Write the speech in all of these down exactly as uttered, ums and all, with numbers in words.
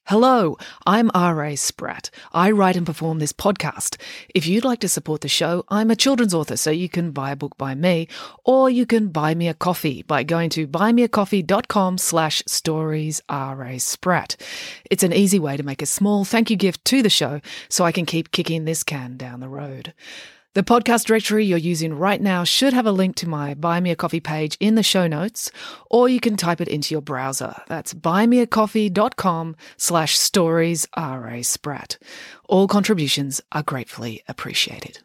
Hello, I'm R A Spratt. I write and perform this podcast. If you'd like to support the show, I'm a children's author, so you can buy a book by me, or you can buy me a coffee by going to buymeacoffee.com slash stories R A Spratt. It's an easy way to make a small thank you gift to the show so I can keep kicking this can down the road. The podcast directory you're using right now should have a link to my Buy Me a Coffee page in the show notes, or you can type it into your browser. That's buymeacoffee.com slash stories R A Spratt. All contributions are gratefully appreciated.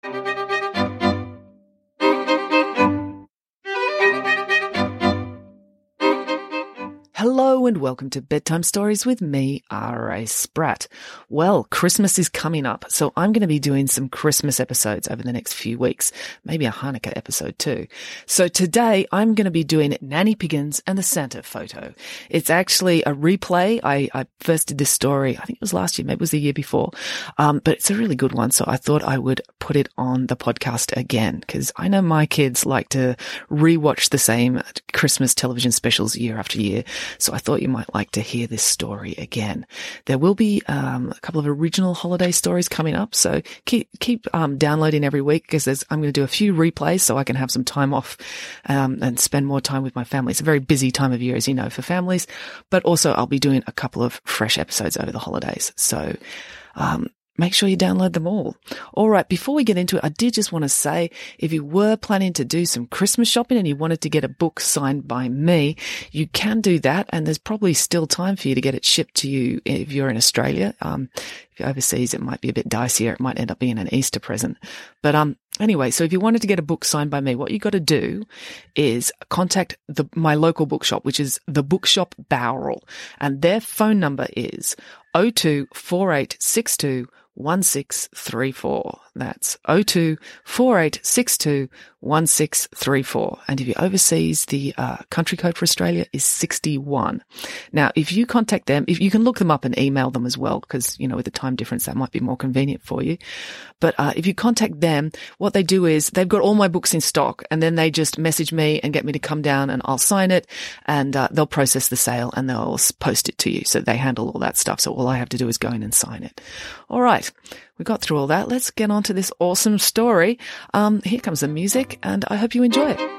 Hello and welcome to Bedtime Stories with me, R A Spratt. Well, Christmas is coming up, so I'm going to be doing some Christmas episodes over the next few weeks, maybe a Hanukkah episode too. So today I'm going to be doing Nanny Piggins and the Santa Photo. It's actually a replay. I, I first did this story, I think it was last year, maybe it was the year before, um, but it's a really good one, so I thought I would put it on the podcast again, because I know my kids like to rewatch the same Christmas television specials year after year. So I thought you might like to hear this story again. There will be um, a couple of original holiday stories coming up, so keep keep um, downloading every week, because I'm going to do a few replays so I can have some time off um, and spend more time with my family. It's a very busy time of year, as you know, for families, but also I'll be doing a couple of fresh episodes over the holidays. So um make sure you download them all. All right, before we get into it, I did just want to say, if you were planning to do some Christmas shopping and you wanted to get a book signed by me, you can do that, and there's probably still time for you to get it shipped to you if you're in Australia. Um, if you're overseas, it might be a bit dicier. It might end up being an Easter present. But um, anyway, so if you wanted to get a book signed by me, what you got to do is contact the, my local bookshop, which is the Bookshop Bowral, and their phone number is oh two four eight six two one six three four. That's oh two four eight six two one six three four. And if you're overseas, the uh, country code for Australia is sixty-one. Now, if you contact them, if you can look them up and email them as well, because, you know, with the time difference, that might be more convenient for you. But uh, if you contact them, what they do is they've got all my books in stock, and then they just message me and get me to come down and I'll sign it, and uh, they'll process the sale and they'll post it to you. So they handle all that stuff. So all I have to do is go in and sign it. All right. We got through all that. Let's get on to this awesome story. Um, here comes the music, and I hope you enjoy it.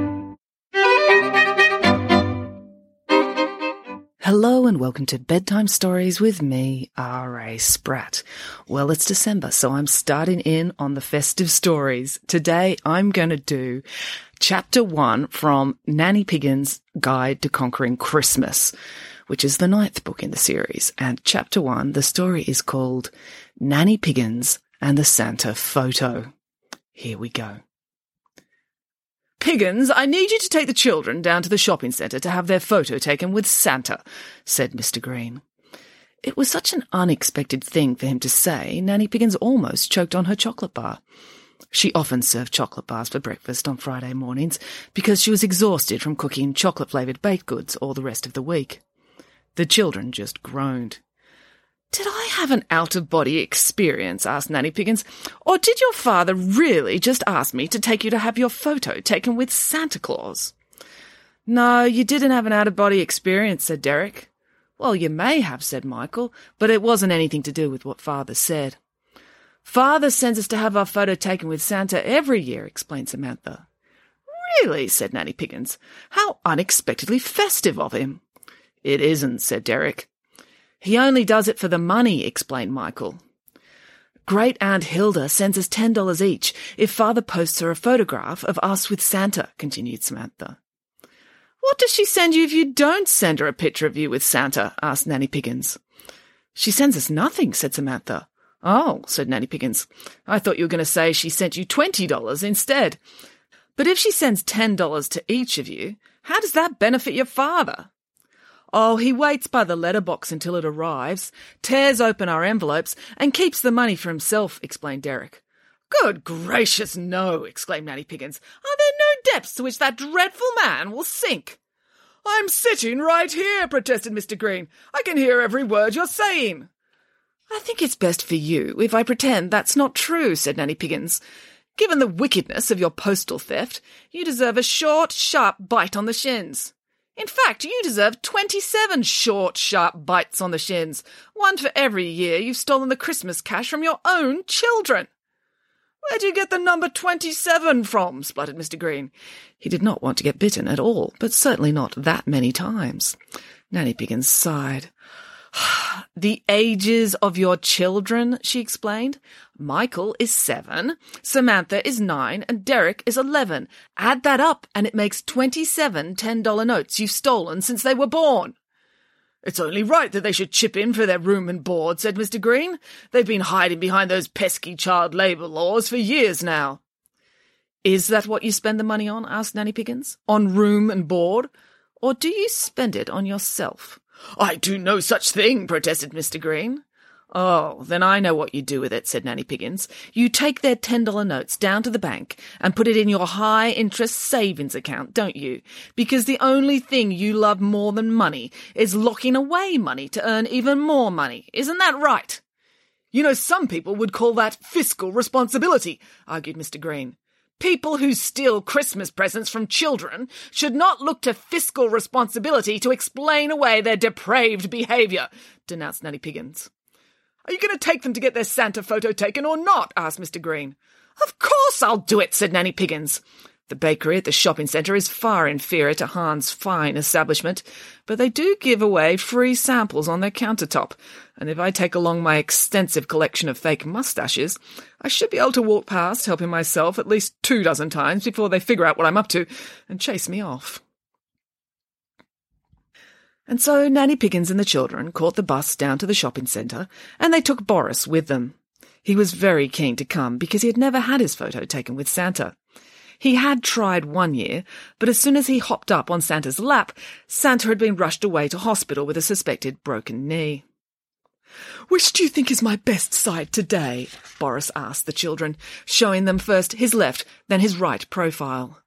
Hello and welcome to Bedtime Stories with me, R A Spratt. Well, it's December, so I'm starting in on the festive stories. Today, I'm going to do chapter one from Nanny Piggins' Guide to Conquering Christmas, which is the ninth book in the series. And chapter one, the story is called Nanny Piggins and the Santa Photo. Here we go. "Piggins, I need you to take the children down to the shopping centre to have their photo taken with Santa," said Mister Green. It was such an unexpected thing for him to say, Nanny Piggins almost choked on her chocolate bar. She often served chocolate bars for breakfast on Friday mornings because she was exhausted from cooking chocolate-flavoured baked goods all the rest of the week. The children just groaned. "Did I have an out-of-body experience?" asked Nanny Piggins. "Or did your father really just ask me to take you to have your photo taken with Santa Claus?" "No, you didn't have an out-of-body experience," said Derek. "Well, you may have," said Michael, "but it wasn't anything to do with what Father said." "Father sends us to have our photo taken with Santa every year," explained Samantha. "Really?" said Nanny Piggins. "How unexpectedly festive of him." "It isn't," said Derek. "He only does it for the money," explained Michael. "Great Aunt Hilda sends us ten dollars each if Father posts her a photograph of us with Santa," continued Samantha. "What does she send you if you don't send her a picture of you with Santa?" asked Nanny Piggins. "She sends us nothing," said Samantha. "Oh," said Nanny Piggins. "I thought you were going to say she sent you twenty dollars instead. But if she sends ten dollars to each of you, how does that benefit your father?" "Oh, he waits by the letterbox until it arrives, tears open our envelopes, and keeps the money for himself," explained Derek. "Good gracious, no," exclaimed Nanny Piggins. "Are there no depths to which that dreadful man will sink?" "I'm sitting right here," protested Mister Green. "I can hear every word you're saying." "I think it's best for you if I pretend that's not true," said Nanny Piggins. "Given the wickedness of your postal theft, you deserve a short, sharp bite on the shins. In fact, you deserve twenty-seven short, sharp bites on the shins, one for every year you've stolen the Christmas cash from your own children. Where'd you get the number twenty-seven from? Spluttered Mister Green. He did not want to get bitten at all, but certainly not that many times. Nanny Piggins sighed. The ages of your children, she explained. Michael is seven, Samantha is nine, and Derek is eleven. Add that up, and it makes twenty-seven ten-dollar notes you've stolen since they were born. It's only right that they should chip in for their room and board, said Mister Green. They've been hiding behind those pesky child labour laws for years now. Is that what you spend the money on? Asked Nanny Piggins. On room and board? Or do you spend it on yourself? I do no such thing, protested Mister Green. Oh, then I know what you do with it, said Nanny Piggins. You take their ten-dollar notes down to the bank and put it in your high-interest savings account, don't you? Because the only thing you love more than money is locking away money to earn even more money. Isn't that right? You know, some people would call that fiscal responsibility, argued Mister Green. People who steal Christmas presents from children should not look to fiscal responsibility to explain away their depraved behaviour, denounced Nanny Piggins. Are you going to take them to get their Santa photo taken or not? Asked Mister Green. Of course I'll do it, said Nanny Piggins. The bakery at the shopping centre is far inferior to Hahn's fine establishment, but they do give away free samples on their countertop, and if I take along my extensive collection of fake moustaches, I should be able to walk past helping myself at least two dozen times before they figure out what I'm up to and chase me off. And so Nanny Piggins and the children caught the bus down to the shopping centre, and they took Boris with them. He was very keen to come because he had never had his photo taken with Santa. He had tried one year, but as soon as he hopped up on Santa's lap, Santa had been rushed away to hospital with a suspected broken knee. "Which do you think is my best side today?" Boris asked the children, showing them first his left, then his right profile.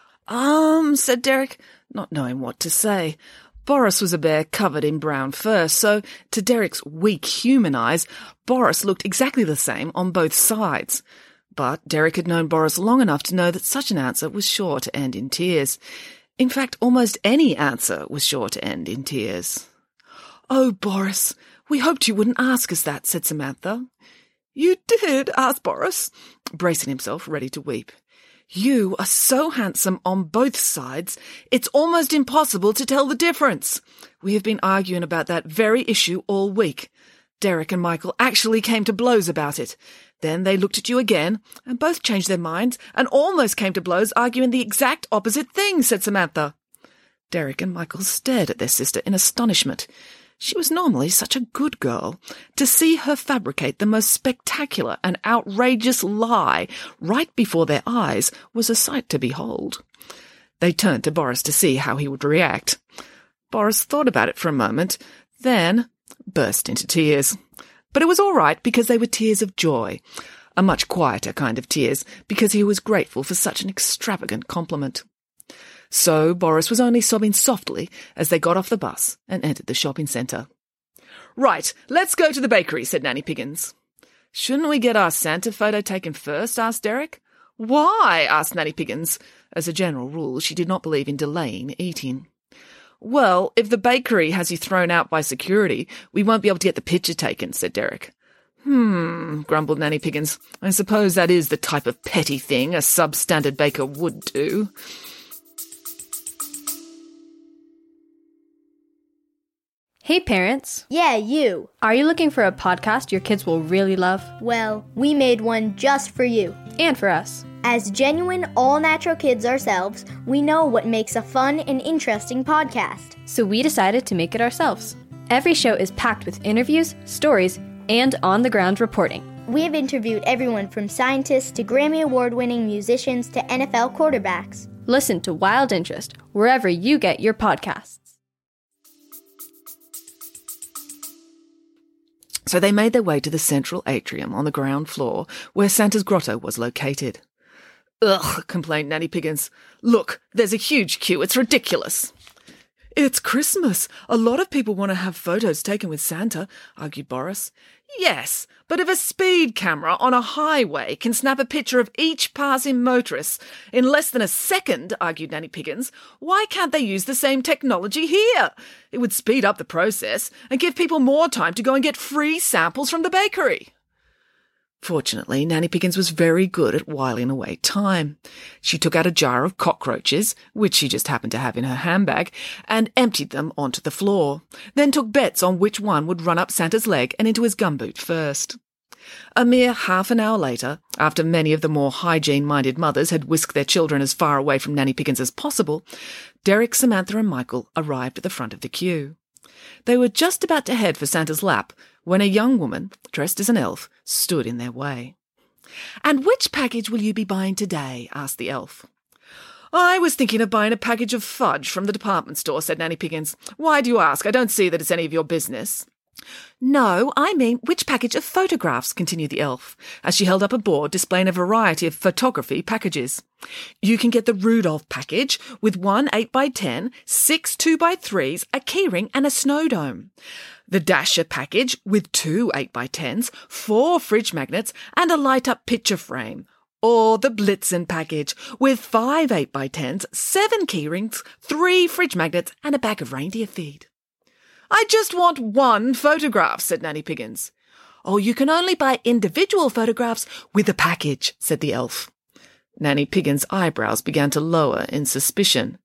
Um, said Derek, not knowing what to say. Boris was a bear covered in brown fur, so, to Derek's weak human eyes, Boris looked exactly the same on both sides. But Derek had known Boris long enough to know that such an answer was sure to end in tears. In fact, almost any answer was sure to end in tears. "Oh, Boris, we hoped you wouldn't ask us that," said Samantha. "You did?" asked Boris, bracing himself, ready to weep. "You are so handsome on both sides, it's almost impossible to tell the difference. We have been arguing about that very issue all week. Derek and Michael actually came to blows about it. Then they looked at you again, and both changed their minds, and almost came to blows arguing the exact opposite thing," said Samantha. Derek and Michael stared at their sister in astonishment. She was normally such a good girl. To see her fabricate the most spectacular and outrageous lie right before their eyes was a sight to behold. They turned to Boris to see how he would react. Boris thought about it for a moment, then burst into tears. But it was all right because they were tears of joy, a much quieter kind of tears, because he was grateful for such an extravagant compliment. So Boris was only sobbing softly as they got off the bus and entered the shopping centre. "Right, let's go to the bakery," said Nanny Piggins. "Shouldn't we get our Santa photo taken first?" asked Derek. "Why?" asked Nanny Piggins. As a general rule, she did not believe in delaying eating. "Well, if the bakery has you thrown out by security, we won't be able to get the picture taken," said Derek. Hmm, grumbled Nanny Piggins. "I suppose that is the type of petty thing a substandard baker would do." Hey parents! Yeah, you! Are you looking for a podcast your kids will really love? Well, we made one just for you. And for us. As genuine, all-natural kids ourselves, we know what makes a fun and interesting podcast. So we decided to make it ourselves. Every show is packed with interviews, stories, and on-the-ground reporting. We have interviewed everyone from scientists to Grammy Award-winning musicians to N F L quarterbacks. Listen to Wild Interest wherever you get your podcasts. So they made their way to the central atrium on the ground floor where Santa's grotto was located. "Ugh," complained Nanny Piggins. "Look, there's a huge queue. It's ridiculous." It's Christmas. A lot of people want to have photos taken with Santa, argued Boris. Yes, but if a speed camera on a highway can snap a picture of each passing motorist in less than a second, argued Nanny Piggins, why can't they use the same technology here? It would speed up the process and give people more time to go and get free samples from the bakery. Fortunately, Nanny Piggins was very good at whiling away time. She took out a jar of cockroaches, which she just happened to have in her handbag, and emptied them onto the floor, then took bets on which one would run up Santa's leg and into his gumboot first. A mere half an hour later, after many of the more hygiene-minded mothers had whisked their children as far away from Nanny Piggins as possible, Derek, Samantha and Michael arrived at the front of the queue. They were just about to head for Santa's lap when a young woman, dressed as an elf, stood in their way. "And which package will you be buying today?" asked the elf. "I was thinking of buying a package of fudge from the department store," said Nanny Piggins. "Why do you ask? I don't see that it's any of your business." "No, I mean which package of photographs," continued the elf, as she held up a board displaying a variety of photography packages. "You can get the Rudolph package with one eight by ten, six two by threes, a keyring and a snow dome. The Dasher package with two eight by tens, four fridge magnets and a light-up picture frame. Or the Blitzen package with five eight by tens, seven keyrings, three fridge magnets and a bag of reindeer feed." "I just want one photograph," said Nanny Piggins. "Oh, you can only buy individual photographs with a package," said the elf. Nanny Piggins' eyebrows began to lower in suspicion.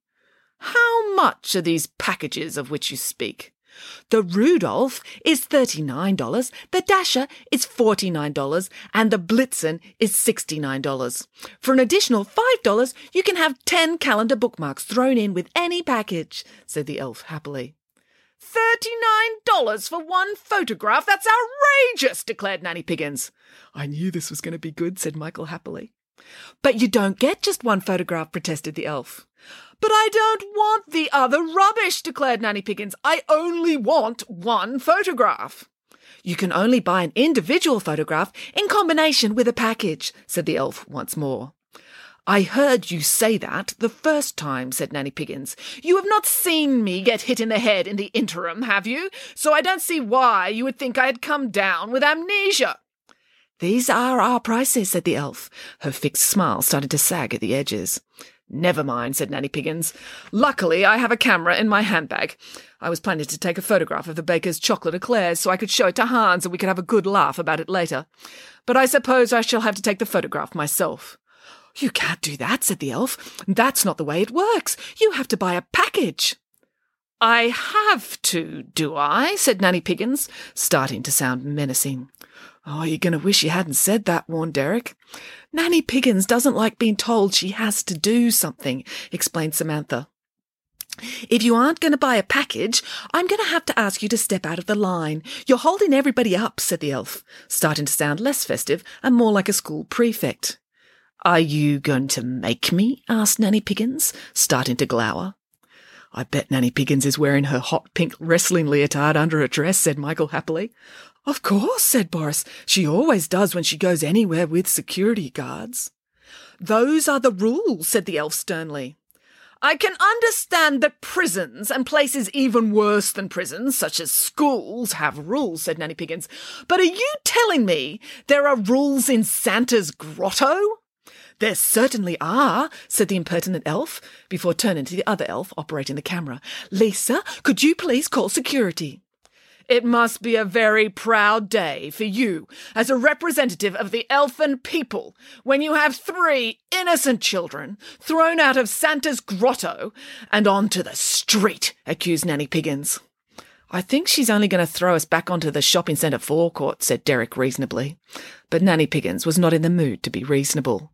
"How much are these packages of which you speak?" "The Rudolph is thirty-nine dollars, the Dasher is forty-nine dollars, and the Blitzen is sixty-nine dollars. For an additional five dollars, you can have ten calendar bookmarks thrown in with any package," said the elf happily. Thirty-nine dollars for one photograph? That's outrageous, declared Nanny Piggins. "I knew this was going to be good," said Michael happily. "But you don't get just one photograph," protested the elf. "But I don't want the other rubbish," declared Nanny Piggins. "I only want one photograph." "You can only buy an individual photograph in combination with a package," said the elf once more. "I heard you say that the first time," said Nanny Piggins. "You have not seen me get hit in the head in the interim, have you? So I don't see why you would think I had come down with amnesia." "These are our prices," said the elf. Her fixed smile started to sag at the edges. "Never mind," said Nanny Piggins. "Luckily, I have a camera in my handbag. I was planning to take a photograph of the baker's chocolate eclairs so I could show it to Hans and we could have a good laugh about it later. But I suppose I shall have to take the photograph myself." "You can't do that," said the elf. "That's not the way it works. You have to buy a package." "I have to, do I?" said Nanny Piggins, starting to sound menacing. "Oh, you're going to wish you hadn't said that," warned Derek. "Nanny Piggins doesn't like being told she has to do something," explained Samantha. "If you aren't going to buy a package, I'm going to have to ask you to step out of the line. You're holding everybody up," said the elf, starting to sound less festive and more like a school prefect. "Are you going to make me?" asked Nanny Piggins, starting to glower. "I bet Nanny Piggins is wearing her hot pink wrestling leotard under her dress," said Michael happily. "Of course," said Boris. "She always does when she goes anywhere with security guards." "Those are the rules," said the elf sternly. "I can understand that prisons and places even worse than prisons, such as schools, have rules," said Nanny Piggins. "But are you telling me there are rules in Santa's grotto?" "There certainly are," said the impertinent elf, before turning to the other elf operating the camera. "Lisa, could you please call security?" "It must be a very proud day for you as a representative of the elfin people when you have three innocent children thrown out of Santa's grotto and onto the street," accused Nanny Piggins. "I think she's only going to throw us back onto the shopping centre forecourt," said Derek reasonably. But Nanny Piggins was not in the mood to be reasonable.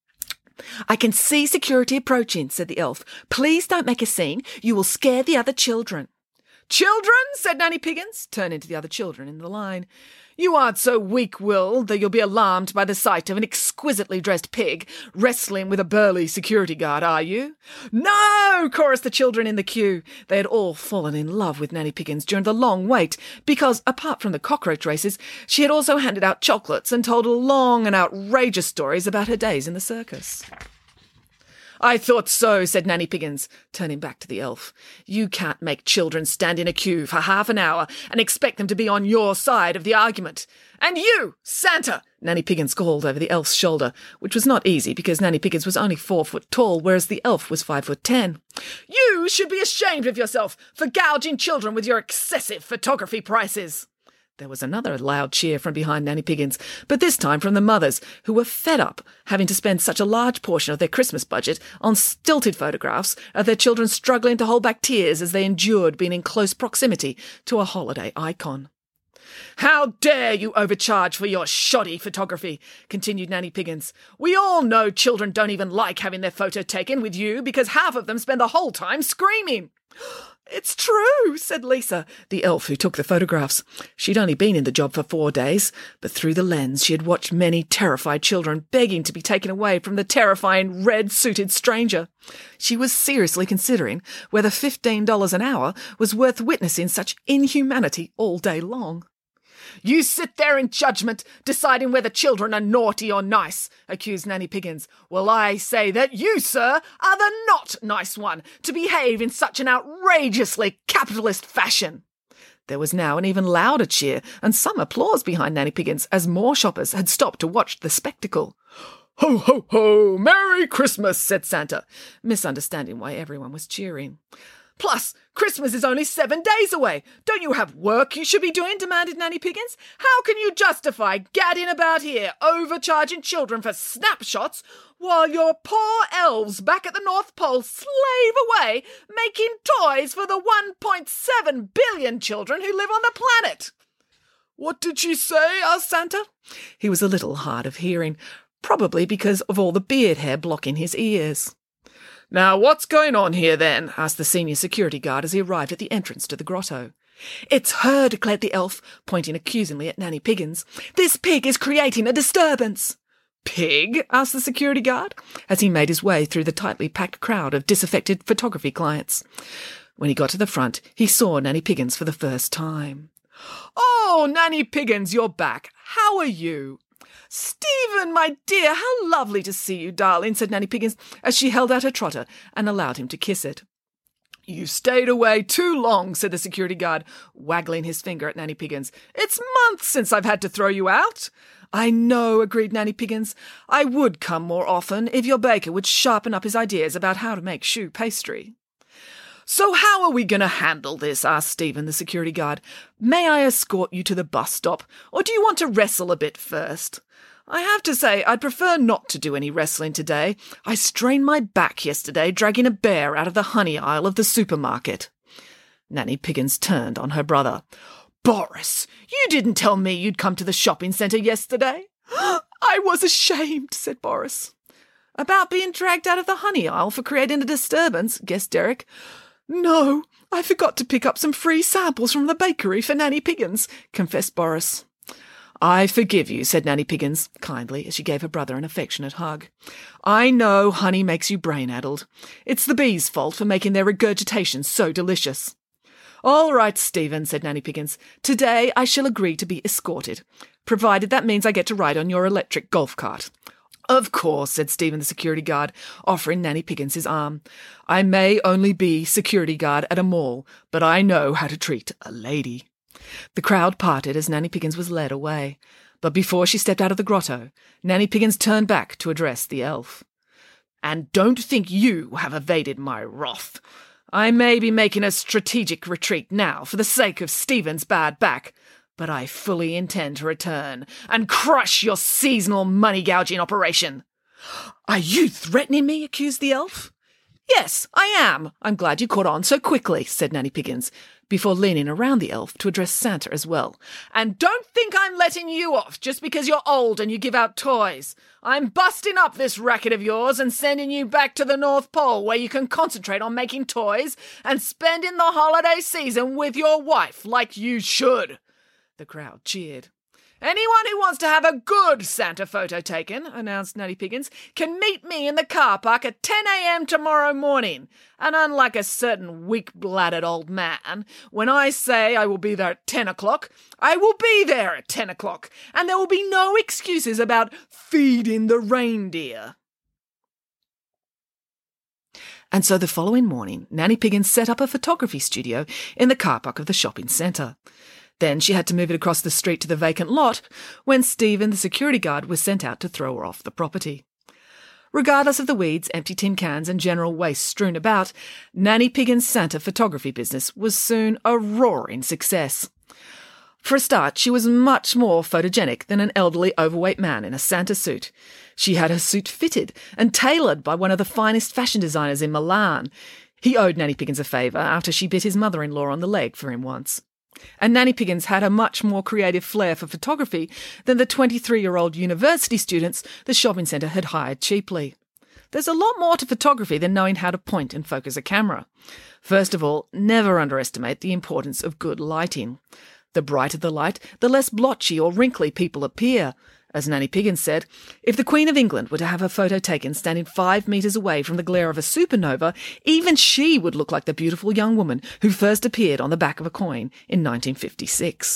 "I can see security approaching," said the elf. "Please don't make a scene. You will scare the other children." "Children?" said Nanny Piggins, turning to the other children in the line. "You aren't so weak-willed that you'll be alarmed by the sight of an exquisitely dressed pig wrestling with a burly security guard, are you?" "No!" chorused the children in the queue. They had all fallen in love with Nanny Piggins during the long wait because, apart from the cockroach races, she had also handed out chocolates and told long and outrageous stories about her days in the circus. "I thought so," said Nanny Piggins, turning back to the elf. "You can't make children stand in a queue for half an hour and expect them to be on your side of the argument. And you, Santa!" Nanny Piggins called over the elf's shoulder, which was not easy because Nanny Piggins was only four foot tall, whereas the elf was five foot ten. "You should be ashamed of yourself for gouging children with your excessive photography prices." There was another loud cheer from behind Nanny Piggins, but this time from the mothers, who were fed up having to spend such a large portion of their Christmas budget on stilted photographs of their children struggling to hold back tears as they endured being in close proximity to a holiday icon. "How dare you overcharge for your shoddy photography," continued Nanny Piggins. "We all know children don't even like having their photo taken with you because half of them spend the whole time screaming." "It's true," said Lisa, the elf who took the photographs. She'd only been in the job for four days, but through the lens she had watched many terrified children begging to be taken away from the terrifying red-suited stranger. She was seriously considering whether fifteen dollars an hour was worth witnessing such inhumanity all day long. "You sit there in judgment, deciding whether children are naughty or nice," accused Nanny Piggins. "Well, I say that you, sir, are the not nice one to behave in such an outrageously capitalist fashion." There was now an even louder cheer and some applause behind Nanny Piggins as more shoppers had stopped to watch the spectacle. "Ho, ho, ho! Merry Christmas!" said Santa, misunderstanding why everyone was cheering. "Plus, Christmas is only seven days away. Don't you have work you should be doing?" demanded Nanny Piggins. "How can you justify gadding about here, overcharging children for snapshots, while your poor elves back at the North Pole slave away, making toys for the one point seven billion children who live on the planet?" "What did she say?" asked Santa. He was a little hard of hearing, probably because of all the beard hair blocking his ears. "Now, what's going on here, then?" asked the senior security guard as he arrived at the entrance to the grotto. "It's her," declared the elf, pointing accusingly at Nanny Piggins. "This pig is creating a disturbance." "Pig?" asked the security guard, as he made his way through the tightly packed crowd of disaffected photography clients. When he got to the front, he saw Nanny Piggins for the first time. "Oh, Nanny Piggins, you're back. How are you?" "Stephen, my dear, how lovely to see you, darling," said Nanny Piggins, as she held out her trotter and allowed him to kiss it. "You stayed away too long," said the security guard, waggling his finger at Nanny Piggins. "It's months since I've had to throw you out." "I know," agreed Nanny Piggins. "I would come more often if your baker would sharpen up his ideas about how to make choux pastry." "So how are we going to handle this?" asked Stephen, the security guard. "May I escort you to the bus stop, or do you want to wrestle a bit first?" "I have to say I'd prefer not to do any wrestling today. I strained my back yesterday dragging a bear out of the honey aisle of the supermarket." Nanny Piggins turned on her brother. "Boris, you didn't tell me you'd come to the shopping centre yesterday." "I was ashamed," said Boris. "About being dragged out of the honey aisle for creating a disturbance," guessed Derek. "No, I forgot to pick up some free samples from the bakery for Nanny Piggins," confessed Boris. "I forgive you," said Nanny Piggins, kindly, as she gave her brother an affectionate hug. "I know honey makes you brain-addled. It's the bees' fault for making their regurgitation so delicious." "All right, Stephen," said Nanny Piggins. "Today I shall agree to be escorted, provided that means I get to ride on your electric golf cart." "Of course," said Stephen the security guard, offering Nanny Piggins his arm. "I may only be security guard at a mall, but I know how to treat a lady." The crowd parted as Nanny Piggins was led away, but before she stepped out of the grotto, Nanny Piggins turned back to address the elf. "And don't think you have evaded my wrath. I may be making a strategic retreat now for the sake of Stephen's bad back, but I fully intend to return and crush your seasonal money-gouging operation." "Are you threatening me?" accused the elf. "Yes, I am. I'm glad you caught on so quickly," said Nanny Piggins, before leaning around the elf to address Santa as well. "And don't think I'm letting you off just because you're old and you give out toys. I'm busting up this racket of yours and sending you back to the North Pole where you can concentrate on making toys and spending the holiday season with your wife like you should." The crowd cheered. "Anyone who wants to have a good Santa photo taken," announced Nanny Piggins, "can meet me in the car park at ten a.m. tomorrow morning. And unlike a certain weak-blooded old man, when I say I will be there at ten o'clock, I will be there at ten o'clock, and there will be no excuses about feeding the reindeer." And so the following morning, Nanny Piggins set up a photography studio in the car park of the shopping centre. Then she had to move it across the street to the vacant lot when Stephen, the security guard, was sent out to throw her off the property. Regardless of the weeds, empty tin cans and general waste strewn about, Nanny Piggins' Santa photography business was soon a roaring success. For a start, she was much more photogenic than an elderly overweight man in a Santa suit. She had her suit fitted and tailored by one of the finest fashion designers in Milan. He owed Nanny Piggins a favour after she bit his mother-in-law on the leg for him once. And Nanny Piggins had a much more creative flair for photography than the twenty-three-year-old university students the shopping centre had hired cheaply. There's a lot more to photography than knowing how to point and focus a camera. First of all, never underestimate the importance of good lighting. The brighter the light, the less blotchy or wrinkly people appear. As Nanny Piggins said, if the Queen of England were to have her photo taken standing five metres away from the glare of a supernova, even she would look like the beautiful young woman who first appeared on the back of a coin in nineteen fifty-six.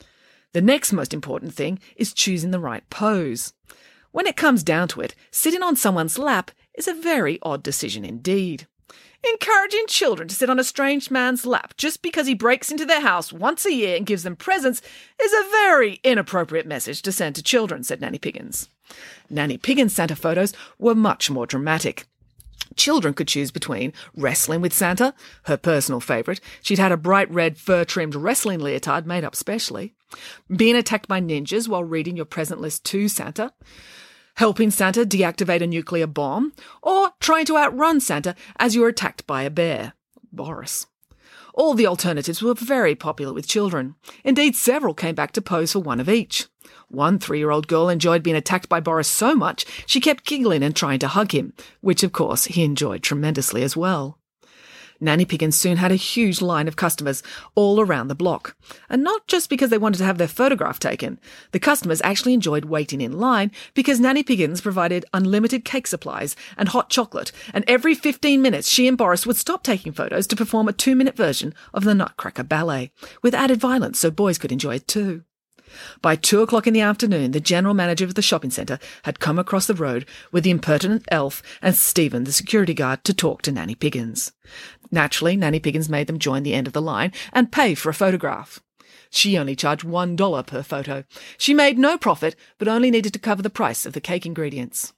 The next most important thing is choosing the right pose. When it comes down to it, sitting on someone's lap is a very odd decision indeed. Encouraging children to sit on a strange man's lap just because he breaks into their house once a year and gives them presents is a very inappropriate message to send to children, said Nanny Piggins. Nanny Piggins' Santa photos were much more dramatic. Children could choose between wrestling with Santa, her personal favourite. She'd had a bright red fur-trimmed wrestling leotard made up specially. Being attacked by ninjas while reading your present list to Santa. Helping Santa deactivate a nuclear bomb, or trying to outrun Santa as you're attacked by a bear. Boris. All the alternatives were very popular with children. Indeed, several came back to pose for one of each. One three-year-old girl enjoyed being attacked by Boris so much she kept giggling and trying to hug him, which of course he enjoyed tremendously as well. Nanny Piggins soon had a huge line of customers all around the block. And not just because they wanted to have their photograph taken. The customers actually enjoyed waiting in line because Nanny Piggins provided unlimited cake supplies and hot chocolate, and every fifteen minutes she and Boris would stop taking photos to perform a two-minute version of the Nutcracker Ballet, with added violence so boys could enjoy it too. By two o'clock in the afternoon, the general manager of the shopping centre had come across the road with the impertinent elf and Stephen, the security guard, to talk to Nanny Piggins. Naturally, Nanny Piggins made them join the end of the line and pay for a photograph. She only charged one dollar per photo. She made no profit, but only needed to cover the price of the cake ingredients.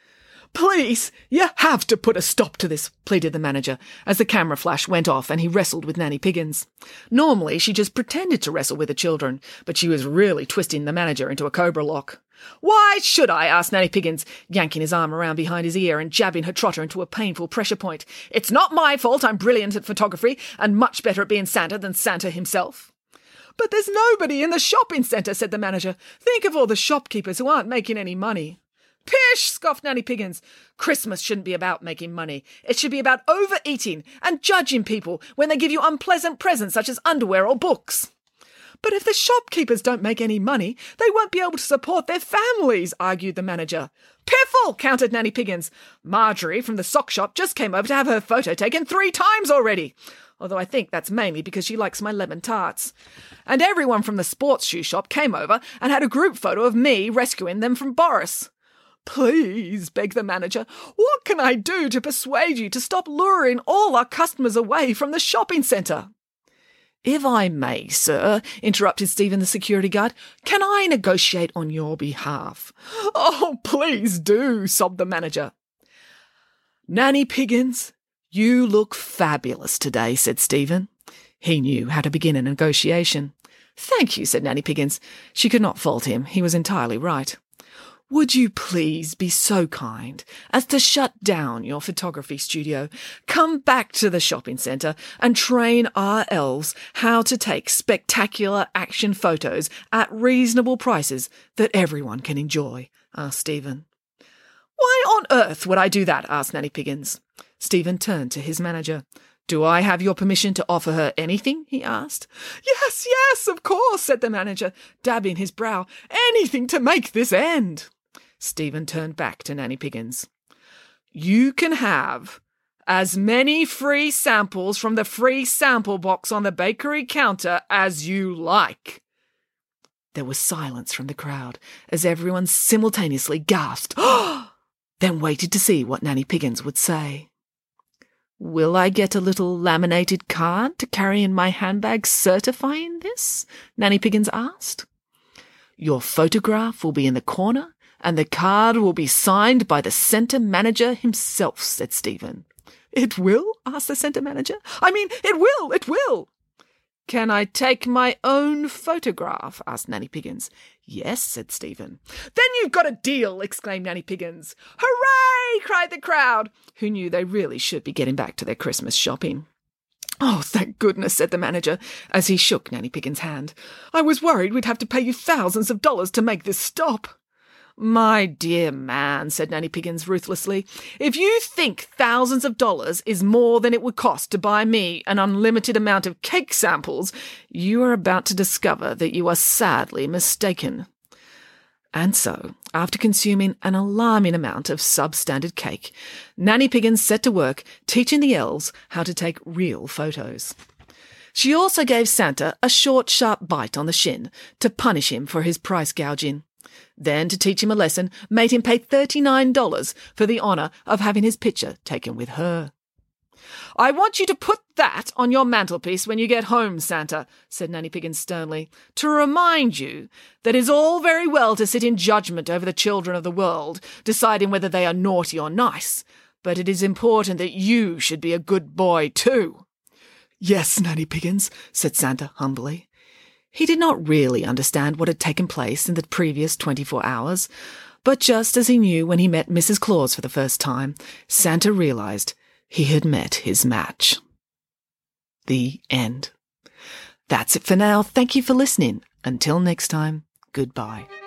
"Please, you have to put a stop to this," pleaded the manager, as the camera flash went off and he wrestled with Nanny Piggins. Normally, she just pretended to wrestle with the children, but she was really twisting the manager into a cobra lock. "Why should I?" asked Nanny Piggins, yanking his arm around behind his ear and jabbing her trotter into a painful pressure point. "It's not my fault I'm brilliant at photography and much better at being Santa than Santa himself." "But there's nobody in the shopping centre," said the manager. "Think of all the shopkeepers who aren't making any money." "Pish!" scoffed Nanny Piggins. "Christmas shouldn't be about making money. It should be about overeating and judging people when they give you unpleasant presents such as underwear or books." "But if the shopkeepers don't make any money, they won't be able to support their families," argued the manager. "Piffle!" countered Nanny Piggins. "Marjorie from the sock shop just came over to have her photo taken three times already. Although I think that's mainly because she likes my lemon tarts. And everyone from the sports shoe shop came over and had a group photo of me rescuing them from Boris." "Please," begged the manager, "what can I do to persuade you to stop luring all our customers away from the shopping centre?" "If I may, sir," interrupted Stephen, the security guard, "can I negotiate on your behalf?" "Oh, please do," sobbed the manager. "Nanny Piggins, you look fabulous today," said Stephen. He knew how to begin a negotiation. "Thank you," said Nanny Piggins. She could not fault him. He was entirely right. "Would you please be so kind as to shut down your photography studio, come back to the shopping centre and train our elves how to take spectacular action photos at reasonable prices that everyone can enjoy?" asked Stephen. "Why on earth would I do that?" asked Nanny Piggins. Stephen turned to his manager. "Do I have your permission to offer her anything?" he asked. "Yes, yes, of course," said the manager, dabbing his brow. "Anything to make this end." Stephen turned back to Nanny Piggins. "You can have as many free samples from the free sample box on the bakery counter as you like." There was silence from the crowd as everyone simultaneously gasped, then waited to see what Nanny Piggins would say. Will I get a little laminated card to carry in my handbag certifying this? Nanny Piggins asked. Your photograph will be in the corner, and the card will be signed by the centre manager himself, said Stephen. It will? Asked the centre manager. I mean, it will, it will. Can I take my own photograph? Asked Nanny Piggins. Yes, said Stephen. Then you've got a deal, exclaimed Nanny Piggins. Hooray! Cried the crowd, who knew they really should be getting back to their Christmas shopping. Oh, thank goodness, said the manager, as he shook Nanny Piggins' hand. I was worried we'd have to pay you thousands of dollars to make this stop. My dear man, said Nanny Piggins ruthlessly, if you think thousands of dollars is more than it would cost to buy me an unlimited amount of cake samples, you are about to discover that you are sadly mistaken. And so, after consuming an alarming amount of substandard cake, Nanny Piggins set to work teaching the elves how to take real photos. She also gave Santa a short, sharp bite on the shin to punish him for his price gouging. Then, to teach him a lesson, made him pay thirty-nine dollars for the honour of having his picture taken with her. I want you to put that on your mantelpiece when you get home, Santa, said Nanny Piggins sternly, to remind you that it is all very well to sit in judgment over the children of the world, deciding whether they are naughty or nice, but it is important that you should be a good boy too. Yes, Nanny Piggins, said Santa humbly. He did not really understand what had taken place in the previous twenty-four hours, but just as he knew when he met Missus Claus for the first time, Santa realised he had met his match. The end. That's it for now. Thank you for listening. Until next time, goodbye.